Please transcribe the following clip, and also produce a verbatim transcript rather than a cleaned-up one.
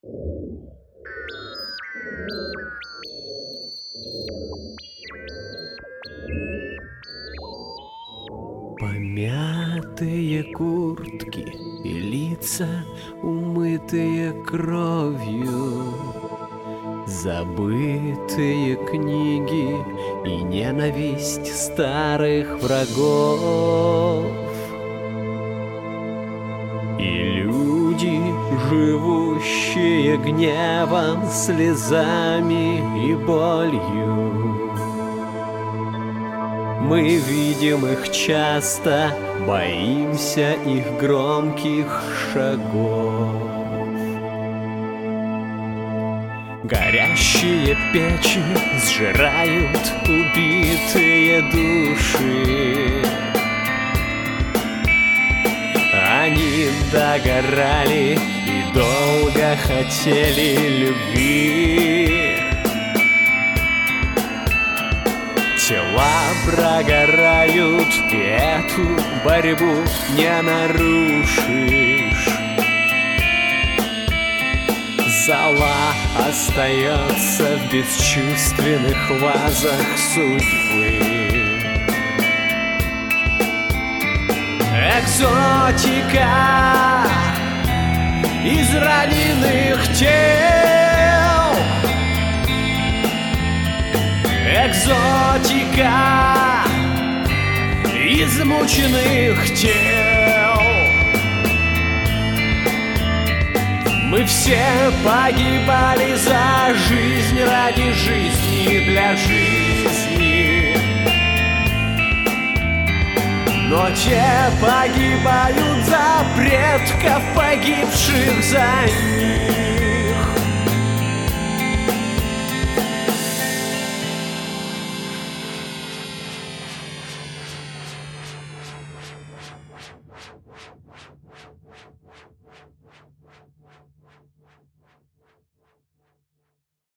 Помятые куртки и лица, умытые кровью, забытые книги и ненависть старых врагов. И люди, живущие гневом, слезами и болью. Мы видим их часто, боимся их громких шагов. Горящие печи сжирают убитые души. Они догорали и долго хотели любви. Тела прогорают, и эту борьбу не нарушишь. Зола остается в бесчувственных вазах судьбы. Экзотика израненных тел. Экзотика измученных тел. Мы все погибали за жизнь, ради жизни, для жизни. Но те погибают за предков, погибших за них.